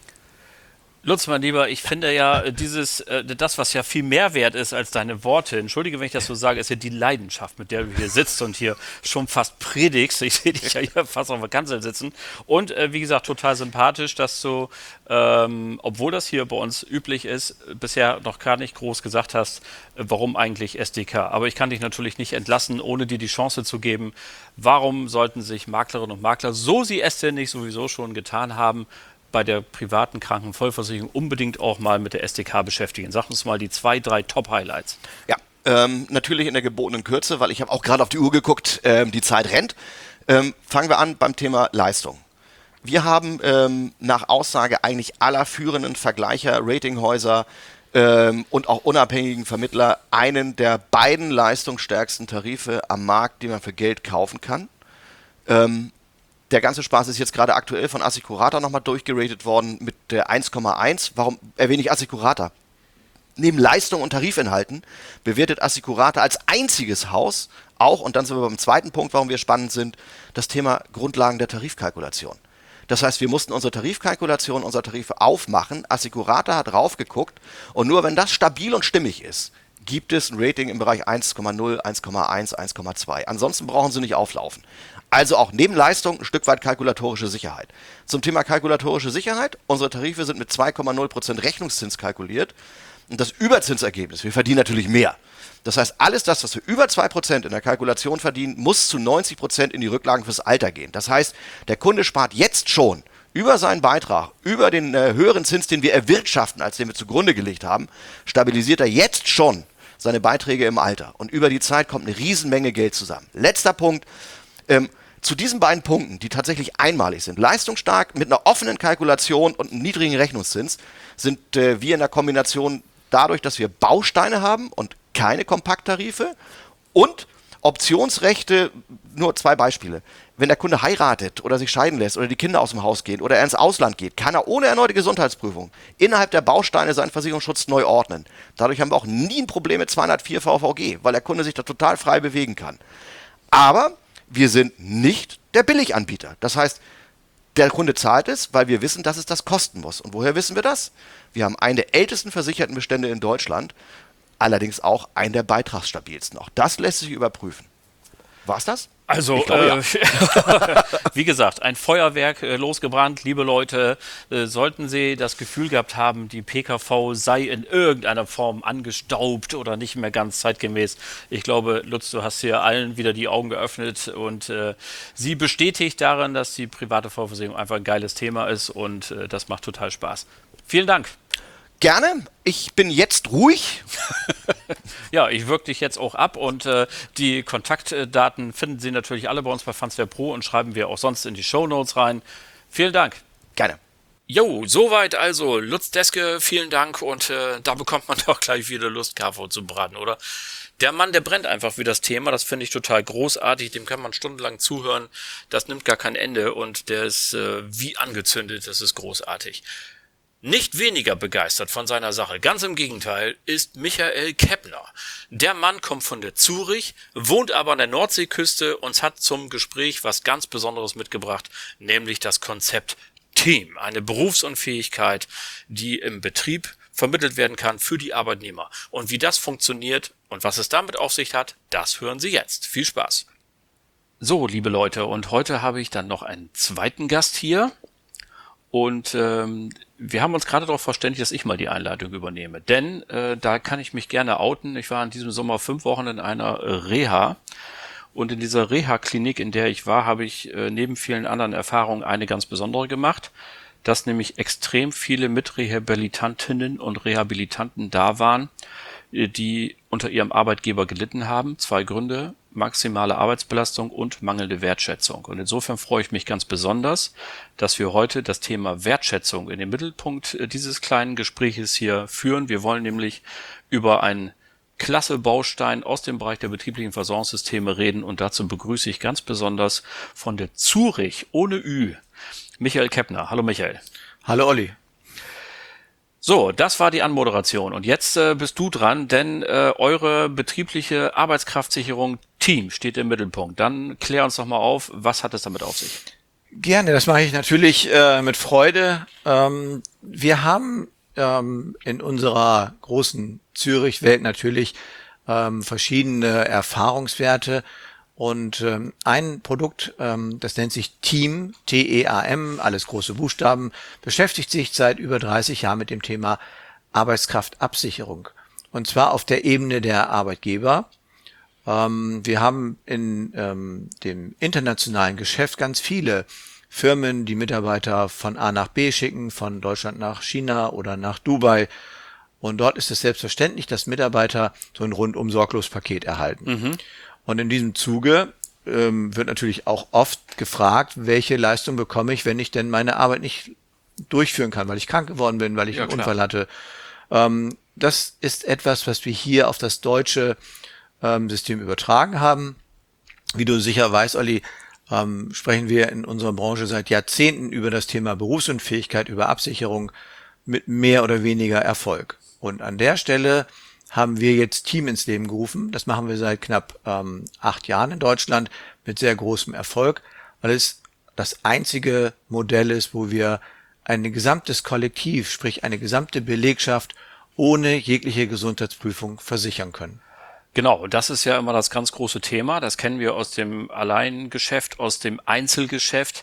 Lutz, mein Lieber, ich finde ja, dieses, äh, das, was ja viel mehr wert ist als deine Worte, entschuldige, wenn ich das so sage, ist ja die Leidenschaft, mit der du hier sitzt und hier schon fast predigst. Ich sehe dich ja hier fast auf der Kanzel sitzen. Und äh, wie gesagt, total sympathisch, dass du, ähm, obwohl das hier bei uns üblich ist, bisher noch gar nicht groß gesagt hast, äh, warum eigentlich S D K. Aber ich kann dich natürlich nicht entlassen, ohne dir die Chance zu geben, warum sollten sich Maklerinnen und Makler, so sie es denn nicht sowieso schon getan haben, bei der privaten Krankenvollversicherung unbedingt auch mal mit der S D K beschäftigen. Sag uns mal die zwei, drei Top-Highlights. Ja, ähm, natürlich in der gebotenen Kürze, weil ich habe auch gerade auf die Uhr geguckt, ähm, die Zeit rennt. Ähm, fangen wir an beim Thema Leistung. Wir haben ähm, nach Aussage eigentlich aller führenden Vergleicher, Ratinghäuser ähm, und auch unabhängigen Vermittler einen der beiden leistungsstärksten Tarife am Markt, die man für Geld kaufen kann. Ähm, Der ganze Spaß ist jetzt gerade aktuell von Assicurata nochmal durchgeratet worden mit der eins Komma eins. Warum erwähne ich Assicurata? Neben Leistung und Tarifinhalten bewertet Assicurata als einziges Haus auch, und dann sind wir beim zweiten Punkt, warum wir spannend sind, das Thema Grundlagen der Tarifkalkulation. Das heißt, wir mussten unsere Tarifkalkulation, unsere Tarife aufmachen. Assicurata hat raufgeguckt und nur wenn das stabil und stimmig ist, gibt es ein Rating im Bereich eins Komma null, eins Komma eins, eins Komma zwei. Ansonsten brauchen Sie nicht auflaufen. Also auch neben Leistung ein Stück weit kalkulatorische Sicherheit. Zum Thema kalkulatorische Sicherheit, unsere Tarife sind mit zwei Komma null Prozent Rechnungszins kalkuliert und das Überzinsergebnis, wir verdienen natürlich mehr. Das heißt, alles das, was wir über zwei Prozent in der Kalkulation verdienen, muss zu neunzig Prozent in die Rücklagen fürs Alter gehen. Das heißt, der Kunde spart jetzt schon über seinen Beitrag, über den äh, höheren Zins, den wir erwirtschaften, als den wir zugrunde gelegt haben, stabilisiert er jetzt schon seine Beiträge im Alter. Und über die Zeit kommt eine Riesenmenge Geld zusammen. Letzter Punkt. Ähm, zu diesen beiden Punkten, die tatsächlich einmalig sind, leistungsstark mit einer offenen Kalkulation und einem niedrigen Rechnungszins, sind äh, wir in der Kombination dadurch, dass wir Bausteine haben und keine Kompakttarife und Optionsrechte, nur zwei Beispiele. Wenn der Kunde heiratet oder sich scheiden lässt oder die Kinder aus dem Haus gehen oder er ins Ausland geht, kann er ohne erneute Gesundheitsprüfung innerhalb der Bausteine seinen Versicherungsschutz neu ordnen. Dadurch haben wir auch nie ein Problem mit zweihundertvier V V G, weil der Kunde sich da total frei bewegen kann. Aber wir sind nicht der Billiganbieter. Das heißt, der Kunde zahlt es, weil wir wissen, dass es das kosten muss. Und woher wissen wir das? Wir haben einen der ältesten versicherten Bestände in Deutschland, allerdings auch einen der beitragsstabilsten. Auch das lässt sich überprüfen. War's das? Also, glaube, äh, ja. Wie gesagt, ein Feuerwerk äh, losgebrannt. Liebe Leute, äh, sollten Sie das Gefühl gehabt haben, die P K V sei in irgendeiner Form angestaubt oder nicht mehr ganz zeitgemäß. Ich glaube, Lutz, du hast hier allen wieder die Augen geöffnet und äh, sie bestätigt darin, dass die private Vollversicherung einfach ein geiles Thema ist und äh, das macht total Spaß. Vielen Dank. Gerne. Ich bin jetzt ruhig. Ja, ich wirke dich jetzt auch ab und äh, die Kontaktdaten finden Sie natürlich alle bei uns bei Fansware Pro und schreiben wir auch sonst in die Shownotes rein. Vielen Dank. Gerne. Jo, soweit also Lutz Deske, vielen Dank und äh, da bekommt man doch gleich wieder Lust, K V zu braten, oder? Der Mann, der brennt einfach für das Thema, das finde ich total großartig, dem kann man stundenlang zuhören, das nimmt gar kein Ende und der ist äh, wie angezündet, das ist großartig. Nicht weniger begeistert von seiner Sache, ganz im Gegenteil, ist Michael Keppner. Der Mann kommt von der Zurich, wohnt aber an der Nordseeküste und hat zum Gespräch was ganz Besonderes mitgebracht, nämlich das Konzept Team, eine Berufsunfähigkeit, die im Betrieb vermittelt werden kann für die Arbeitnehmer. Und wie das funktioniert und was es damit auf sich hat, das hören Sie jetzt. Viel Spaß. So, liebe Leute, und heute habe ich dann noch einen zweiten Gast hier. Und ähm, wir haben uns gerade darauf verständigt, dass ich mal die Einleitung übernehme. Denn äh, da kann ich mich gerne outen. Ich war in diesem Sommer fünf Wochen in einer äh, Reha. Und in dieser Reha-Klinik, in der ich war, habe ich äh, neben vielen anderen Erfahrungen eine ganz besondere gemacht. Dass nämlich extrem viele Mitrehabilitantinnen und Rehabilitanten da waren, äh, die unter ihrem Arbeitgeber gelitten haben. Zwei Gründe: maximale Arbeitsbelastung und mangelnde Wertschätzung. Und insofern freue ich mich ganz besonders, dass wir heute das Thema Wertschätzung in den Mittelpunkt dieses kleinen Gespräches hier führen. Wir wollen nämlich über einen klasse Baustein aus dem Bereich der betrieblichen Versorgungssysteme reden und dazu begrüße ich ganz besonders von der Zurich ohne Ü Michael Keppner. Hallo Michael. Hallo Olli. So, das war die Anmoderation und jetzt äh, bist du dran, denn äh, eure betriebliche Arbeitskraftsicherung Team steht im Mittelpunkt. Dann klär uns doch mal auf, was hat es damit auf sich? Gerne, das mache ich natürlich äh, mit Freude. Ähm, wir haben ähm, in unserer großen Zürich-Welt natürlich ähm, verschiedene Erfahrungswerte. Und ähm, ein Produkt, ähm, das nennt sich Team, T E A M, alles große Buchstaben, beschäftigt sich seit über dreißig Jahren mit dem Thema Arbeitskraftabsicherung. Und zwar auf der Ebene der Arbeitgeber. Ähm, wir haben in ähm, dem internationalen Geschäft ganz viele Firmen, die Mitarbeiter von A nach B schicken, von Deutschland nach China oder nach Dubai. Und dort ist es selbstverständlich, dass Mitarbeiter so ein rundum sorglos Paket erhalten. Mhm. Und in diesem Zuge ähm, wird natürlich auch oft gefragt, welche Leistung bekomme ich, wenn ich denn meine Arbeit nicht durchführen kann, weil ich krank geworden bin, weil ich ja, einen klar. Unfall hatte. Ähm, das ist etwas, was wir hier auf das deutsche ähm, System übertragen haben. Wie du sicher weißt, Olli, ähm, sprechen wir in unserer Branche seit Jahrzehnten über das Thema Berufsunfähigkeit, über Absicherung mit mehr oder weniger Erfolg. Und an der Stelle haben wir jetzt Team ins Leben gerufen. Das machen wir seit knapp ähm, acht Jahren in Deutschland mit sehr großem Erfolg, weil es das einzige Modell ist, wo wir ein gesamtes Kollektiv, sprich eine gesamte Belegschaft ohne jegliche Gesundheitsprüfung versichern können. Genau, das ist ja immer das ganz große Thema. Das kennen wir aus dem Alleingeschäft, aus dem Einzelgeschäft.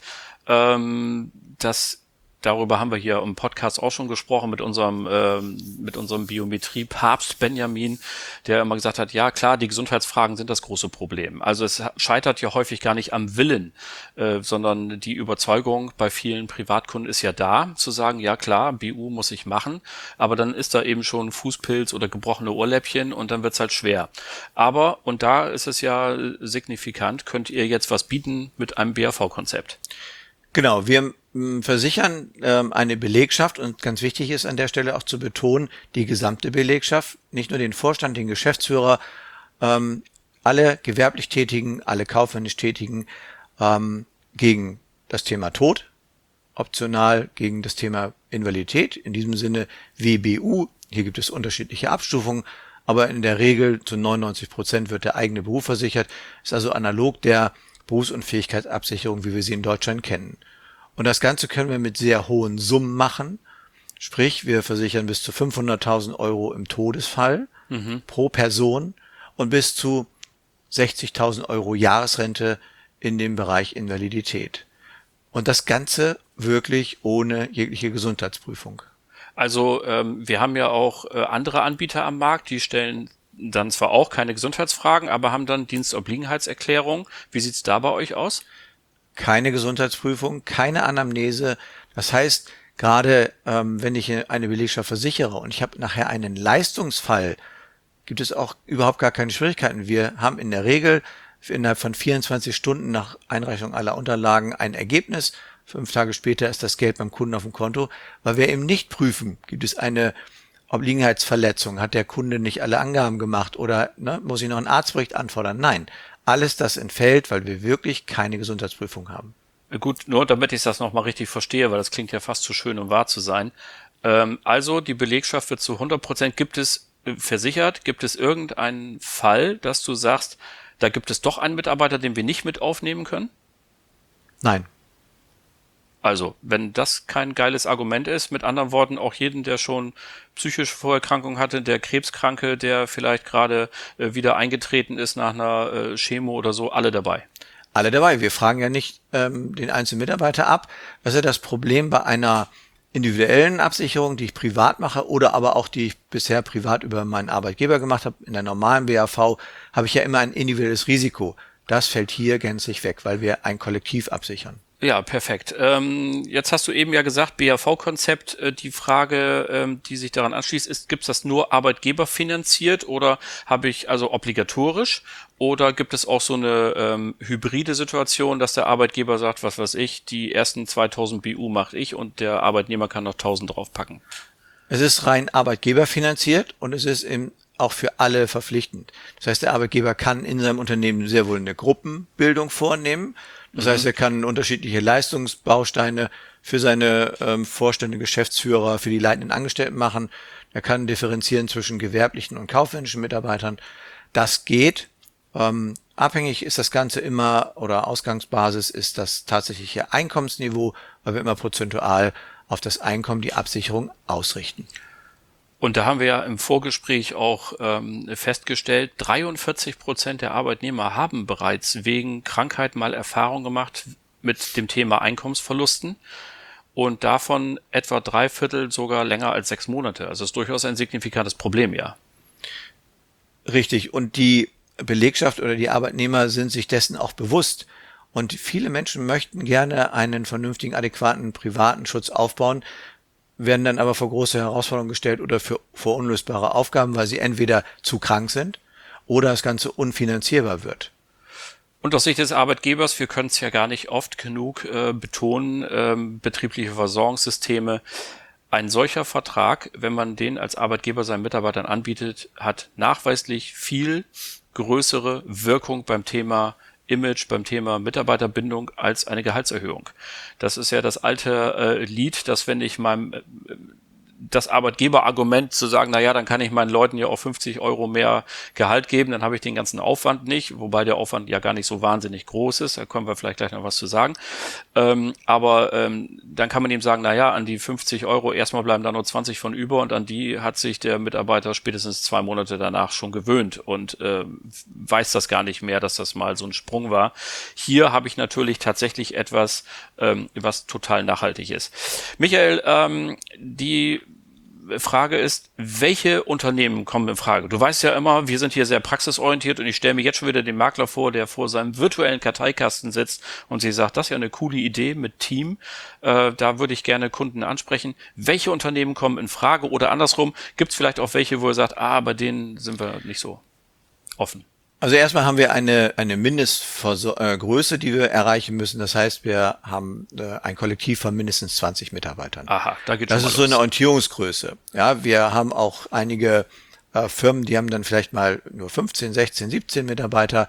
Ähm, das Darüber haben wir hier im Podcast auch schon gesprochen mit unserem ähm, mit unserem Biometrie-Papst Benjamin, der immer gesagt hat, ja klar, die Gesundheitsfragen sind das große Problem. Also es scheitert ja häufig gar nicht am Willen, äh, sondern die Überzeugung bei vielen Privatkunden ist ja da, zu sagen, ja klar, B U muss ich machen, aber dann ist da eben schon Fußpilz oder gebrochene Ohrläppchen und dann wird's halt schwer. Aber, und da ist es ja signifikant, könnt ihr jetzt was bieten mit einem B A V-Konzept. Genau, wir versichern ähm, eine Belegschaft und ganz wichtig ist an der Stelle auch zu betonen, die gesamte Belegschaft, nicht nur den Vorstand, den Geschäftsführer, ähm, alle gewerblich Tätigen, alle kaufmännisch Tätigen ähm, gegen das Thema Tod, optional gegen das Thema Invalidität, in diesem Sinne W B U, hier gibt es unterschiedliche Abstufungen, aber in der Regel zu neunundneunzig Prozent wird der eigene Beruf versichert, ist also analog der Berufsunfähigkeitsabsicherung, wie wir sie in Deutschland kennen. Und das Ganze können wir mit sehr hohen Summen machen. Sprich, wir versichern bis zu fünfhunderttausend Euro im Todesfall mhm. pro Person und bis zu sechzigtausend Euro Jahresrente in dem Bereich Invalidität. Und das Ganze wirklich ohne jegliche Gesundheitsprüfung. Also ähm, wir haben ja auch äh, andere Anbieter am Markt, die stellen dann zwar auch keine Gesundheitsfragen, aber haben dann Dienstobliegenheitserklärung. Wie sieht's da bei euch aus? Keine Gesundheitsprüfung, keine Anamnese. Das heißt, gerade ähm, wenn ich eine Belegschaft versichere und ich habe nachher einen Leistungsfall, gibt es auch überhaupt gar keine Schwierigkeiten. Wir haben in der Regel innerhalb von vierundzwanzig Stunden nach Einreichung aller Unterlagen ein Ergebnis. Fünf Tage später ist das Geld beim Kunden auf dem Konto, weil wir eben nicht prüfen, gibt es eine Obliegenheitsverletzung, hat der Kunde nicht alle Angaben gemacht oder ne, muss ich noch einen Arztbericht anfordern? Nein, alles das entfällt, weil wir wirklich keine Gesundheitsprüfung haben. Gut, nur damit ich das nochmal richtig verstehe, weil das klingt ja fast zu schön, um wahr zu sein. Ähm, also die Belegschaft wird zu hundert Prozent, gibt es äh, versichert, gibt es irgendeinen Fall, dass du sagst, da gibt es doch einen Mitarbeiter, den wir nicht mit aufnehmen können? Nein. Also, wenn das kein geiles Argument ist, mit anderen Worten, auch jeden, der schon psychische Vorerkrankung hatte, der Krebskranke, der vielleicht gerade äh, wieder eingetreten ist nach einer äh, Chemo oder so, alle dabei. Alle dabei. Wir fragen ja nicht ähm, den einzelnen Mitarbeiter ab. Das ist ja das Problem bei einer individuellen Absicherung, die ich privat mache oder aber auch die ich bisher privat über meinen Arbeitgeber gemacht habe. In der normalen B A V habe ich ja immer ein individuelles Risiko. Das fällt hier gänzlich weg, weil wir ein Kollektiv absichern. Ja, perfekt. Ähm, jetzt hast du eben ja gesagt, B A V-Konzept, äh, die Frage, ähm, die sich daran anschließt, ist, gibt es das nur arbeitgeberfinanziert oder habe ich also obligatorisch oder gibt es auch so eine ähm, hybride Situation, dass der Arbeitgeber sagt, was weiß ich, die ersten zweitausend B U mache ich und der Arbeitnehmer kann noch tausend draufpacken? Es ist rein arbeitgeberfinanziert und es ist im auch für alle verpflichtend. Das heißt, der Arbeitgeber kann in seinem Unternehmen sehr wohl eine Gruppenbildung vornehmen. Das mhm. heißt, er kann unterschiedliche Leistungsbausteine für seine ähm, Vorstände, Geschäftsführer, für die leitenden Angestellten machen. Er kann differenzieren zwischen gewerblichen und kaufmännischen Mitarbeitern. Das geht. Ähm, abhängig ist das Ganze immer oder Ausgangsbasis ist das tatsächliche Einkommensniveau, weil wir immer prozentual auf das Einkommen die Absicherung ausrichten. Und da haben wir ja im Vorgespräch auch ähm, festgestellt, dreiundvierzig Prozent der Arbeitnehmer haben bereits wegen Krankheit mal Erfahrung gemacht mit dem Thema Einkommensverlusten und davon etwa drei Viertel sogar länger als sechs Monate. Also das ist durchaus ein signifikantes Problem, ja. Richtig. Und die Belegschaft oder die Arbeitnehmer sind sich dessen auch bewusst. Und viele Menschen möchten gerne einen vernünftigen, adäquaten privaten Schutz aufbauen, werden dann aber vor große Herausforderungen gestellt oder für, vor unlösbare Aufgaben, weil sie entweder zu krank sind oder das Ganze unfinanzierbar wird. Und aus Sicht des Arbeitgebers, wir können es ja gar nicht oft genug äh, betonen, ähm, betriebliche Versorgungssysteme, ein solcher Vertrag, wenn man den als Arbeitgeber seinen Mitarbeitern anbietet, hat nachweislich viel größere Wirkung beim Thema Image, beim Thema Mitarbeiterbindung als eine Gehaltserhöhung. Das ist ja das alte äh, Lied, dass wenn ich meinem äh, das Arbeitgeberargument zu sagen, na ja, dann kann ich meinen Leuten ja auch fünfzig Euro mehr Gehalt geben, dann habe ich den ganzen Aufwand nicht, wobei der Aufwand ja gar nicht so wahnsinnig groß ist, da können wir vielleicht gleich noch was zu sagen. Ähm, aber ähm, dann kann man ihm sagen, na ja, an die fünfzig Euro erstmal bleiben da nur zwanzig von über und an die hat sich der Mitarbeiter spätestens zwei Monate danach schon gewöhnt und äh, weiß das gar nicht mehr, dass das mal so ein Sprung war. Hier habe ich natürlich tatsächlich etwas, ähm, was total nachhaltig ist. Michael, ähm, die Frage ist, welche Unternehmen kommen in Frage? Du weißt ja immer, wir sind hier sehr praxisorientiert und ich stelle mir jetzt schon wieder den Makler vor, der vor seinem virtuellen Karteikasten sitzt und sie sagt, das ist ja eine coole Idee mit Team, äh, da würde ich gerne Kunden ansprechen. Welche Unternehmen kommen in Frage oder andersrum, gibt es vielleicht auch welche, wo ihr sagt, ah, bei denen sind wir nicht so offen? Also erstmal haben wir eine eine Mindestgröße, die wir erreichen müssen. Das heißt, wir haben äh, ein Kollektiv von mindestens zwanzig Mitarbeitern. Aha, da geht das schon ist mal so eine Orientierungsgröße. Ja, wir haben auch einige äh, Firmen, die haben dann vielleicht mal nur fünfzehn, sechzehn, siebzehn Mitarbeiter.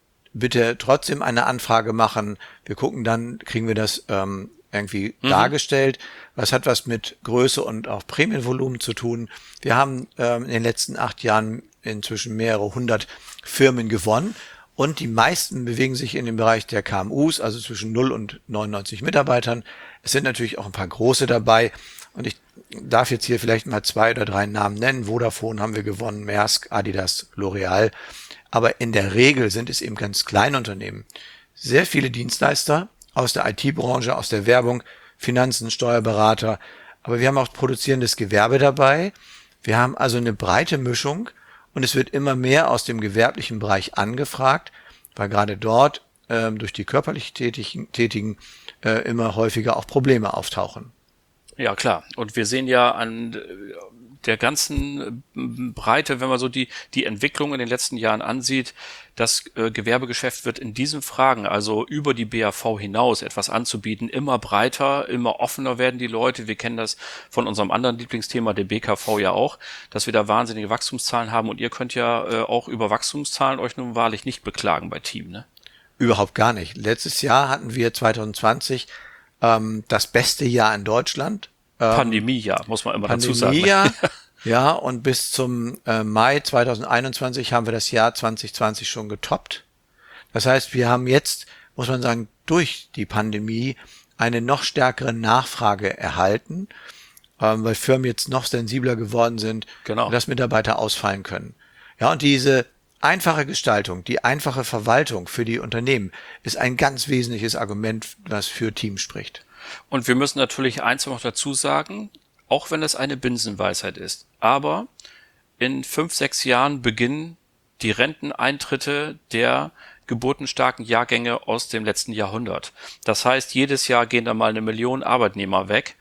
Bitte trotzdem eine Anfrage machen. Wir gucken dann, kriegen wir das ähm, irgendwie mhm. dargestellt. Das hat was mit Größe und auch Prämienvolumen zu tun. Wir haben ähm, in den letzten acht Jahren inzwischen mehrere hundert Firmen gewonnen und die meisten bewegen sich in dem Bereich der K M Us, also zwischen null und neunundneunzig Mitarbeitern. Es sind natürlich auch ein paar große dabei und ich darf jetzt hier vielleicht mal zwei oder drei Namen nennen. Vodafone haben wir gewonnen, Maersk, Adidas, L'Oreal. Aber in der Regel sind es eben ganz kleine Unternehmen. Sehr viele Dienstleister aus der I T-Branche, aus der Werbung, Finanzen, Steuerberater. Aber wir haben auch produzierendes Gewerbe dabei. Wir haben also eine breite Mischung. Und es wird immer mehr aus dem gewerblichen Bereich angefragt, weil gerade dort ähm, durch die körperlich Tätigen, Tätigen äh, immer häufiger auch Probleme auftauchen. Ja, klar. Und wir sehen ja an der ganzen Breite, wenn man so die, die Entwicklung in den letzten Jahren ansieht, das äh, Gewerbegeschäft wird in diesen Fragen, also über die B A V hinaus etwas anzubieten, immer breiter, immer offener werden die Leute. Wir kennen das von unserem anderen Lieblingsthema, der B K V ja auch, dass wir da wahnsinnige Wachstumszahlen haben und ihr könnt ja äh, auch über Wachstumszahlen euch nun wahrlich nicht beklagen bei Team, ne? Überhaupt gar nicht. Letztes Jahr hatten wir zwanzig zwanzig ähm, das beste Jahr in Deutschland. Ähm, Pandemiejahr, muss man immer dazu sagen. Pandemiejahr, ja, und bis zum äh, Mai zwanzig einundzwanzig haben wir das Jahr zwanzig zwanzig schon getoppt. Das heißt, wir haben jetzt, muss man sagen, durch die Pandemie eine noch stärkere Nachfrage erhalten, ähm, weil Firmen jetzt noch sensibler geworden sind, Genau. dass Mitarbeiter ausfallen können. Ja, und diese einfache Gestaltung, die einfache Verwaltung für die Unternehmen ist ein ganz wesentliches Argument, was für Team spricht. Und wir müssen natürlich eins noch dazu sagen, auch wenn es eine Binsenweisheit ist, aber in fünf, sechs Jahren beginnen die Renteneintritte der geburtenstarken Jahrgänge aus dem letzten Jahrhundert. Das heißt, jedes Jahr gehen da mal eine Million Arbeitnehmer weg.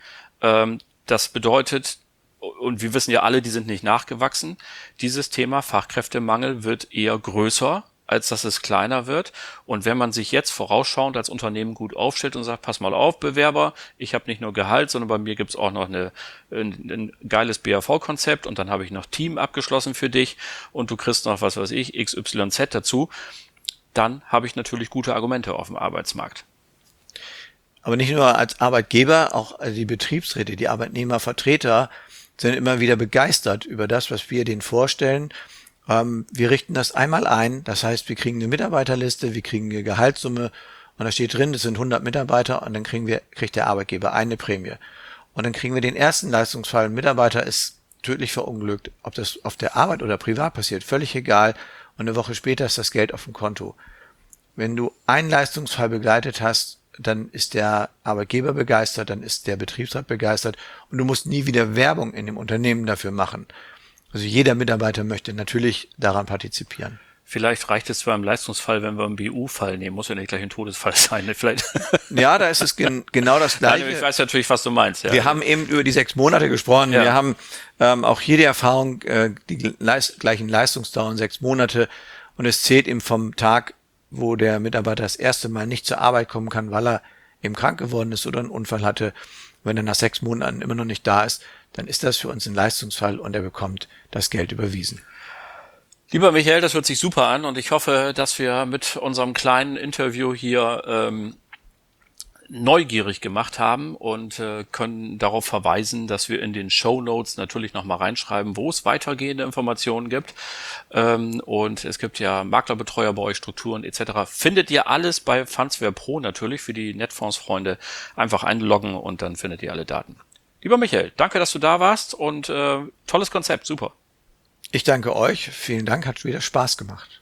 Das bedeutet, und wir wissen ja alle, die sind nicht nachgewachsen, dieses Thema Fachkräftemangel wird eher größer, als dass es kleiner wird. Und wenn man sich jetzt vorausschauend als Unternehmen gut aufstellt und sagt, pass mal auf, Bewerber, ich habe nicht nur Gehalt, sondern bei mir gibt's auch noch eine, ein, ein geiles B A V-Konzept und dann habe ich noch Team abgeschlossen für dich und du kriegst noch, was weiß ich, X Y Z dazu, dann habe ich natürlich gute Argumente auf dem Arbeitsmarkt. Aber nicht nur als Arbeitgeber, auch die Betriebsräte, die Arbeitnehmervertreter sind immer wieder begeistert über das, was wir denen vorstellen. Ähm, wir richten das einmal ein, das heißt, wir kriegen eine Mitarbeiterliste, wir kriegen eine Gehaltssumme und da steht drin, das sind hundert Mitarbeiter und dann kriegen wir, kriegt der Arbeitgeber eine Prämie. Und dann kriegen wir den ersten Leistungsfall, ein Mitarbeiter ist tödlich verunglückt, ob das auf der Arbeit oder privat passiert, völlig egal. Und eine Woche später ist das Geld auf dem Konto. Wenn du einen Leistungsfall begleitet hast, dann ist der Arbeitgeber begeistert, dann ist der Betriebsrat begeistert und du musst nie wieder Werbung in dem Unternehmen dafür machen. Also jeder Mitarbeiter möchte natürlich daran partizipieren. Vielleicht reicht es zwar im Leistungsfall, wenn wir einen B U-Fall nehmen, muss ja nicht gleich ein Todesfall sein. Ne? Vielleicht. Ja, da ist es gen- genau das Gleiche. Nein, ich weiß natürlich, was du meinst. Ja. Wir haben eben über die sechs Monate gesprochen. Ja. Wir haben ähm, auch hier die Erfahrung, äh, die Leist- gleichen Leistungsdauern sechs Monate und es zählt eben vom Tag, wo der Mitarbeiter das erste Mal nicht zur Arbeit kommen kann, weil er eben krank geworden ist oder einen Unfall hatte. Wenn er nach sechs Monaten immer noch nicht da ist, dann ist das für uns ein Leistungsfall und er bekommt das Geld überwiesen. Lieber Michael, das hört sich super an und ich hoffe, dass wir mit unserem kleinen Interview hier ähm, neugierig gemacht haben und äh, können darauf verweisen, dass wir in den Shownotes natürlich nochmal reinschreiben, wo es weitergehende Informationen gibt. Ähm, und es gibt ja Maklerbetreuer bei euch, Strukturen et cetera. Findet ihr alles bei Fundsware Pro natürlich für die Netfonds-Freunde. Einfach einloggen und dann findet ihr alle Daten. Lieber Michael, danke, dass du da warst und äh, tolles Konzept, super. Ich danke euch, vielen Dank, hat wieder Spaß gemacht.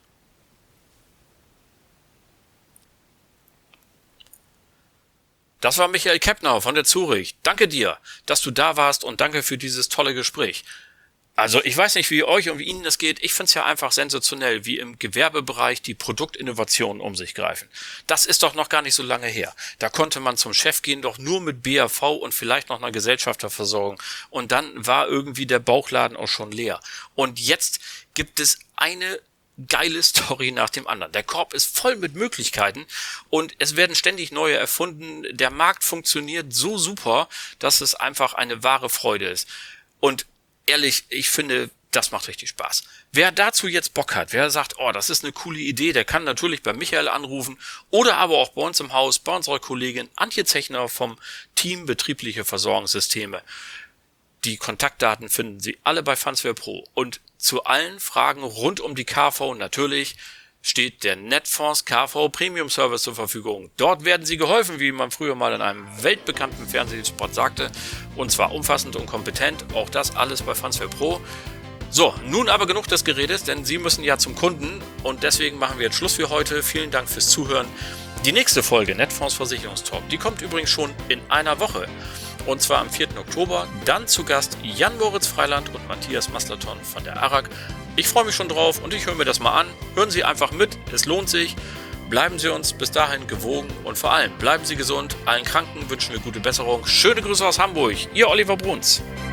Das war Michael Keppner von der Zurich. Danke dir, dass du da warst und danke für dieses tolle Gespräch. Also ich weiß nicht, wie euch und wie Ihnen das geht. Ich finde es ja einfach sensationell, wie im Gewerbebereich die Produktinnovationen um sich greifen. Das ist doch noch gar nicht so lange her. Da konnte man zum Chef gehen, doch nur mit B A V und vielleicht noch einer Gesellschafterversorgung. Und dann war irgendwie der Bauchladen auch schon leer. Und jetzt gibt es eine geile Story nach dem anderen. Der Korb ist voll mit Möglichkeiten und es werden ständig neue erfunden. Der Markt funktioniert so super, dass es einfach eine wahre Freude ist. Und ehrlich, ich finde, das macht richtig Spaß. Wer dazu jetzt Bock hat, wer sagt, oh, das ist eine coole Idee, der kann natürlich bei Michael anrufen oder aber auch bei uns im Haus, bei unserer Kollegin Antje Zechner vom Team Betriebliche Versorgungssysteme. Die Kontaktdaten finden Sie alle bei Fundsware Pro. Und zu allen Fragen rund um die K V natürlich steht der Netfonds K V Premium Service zur Verfügung. Dort werden Sie geholfen, wie man früher mal in einem weltbekannten Fernsehspot sagte. Und zwar umfassend und kompetent. Auch das alles bei Fundsware Pro. So, nun aber genug des Geredes, denn Sie müssen ja zum Kunden. Und deswegen machen wir jetzt Schluss für heute. Vielen Dank fürs Zuhören. Die nächste Folge Netfonds Versicherungstalk, die kommt übrigens schon in einer Woche. Und zwar am vierten Oktober. Dann zu Gast Jan-Moritz Freiland und Matthias Maslaton von der A R A G. Ich freue mich schon drauf und ich höre mir das mal an. Hören Sie einfach mit, es lohnt sich. Bleiben Sie uns bis dahin gewogen und vor allem bleiben Sie gesund. Allen Kranken wünschen wir gute Besserung. Schöne Grüße aus Hamburg. Ihr Oliver Bruns.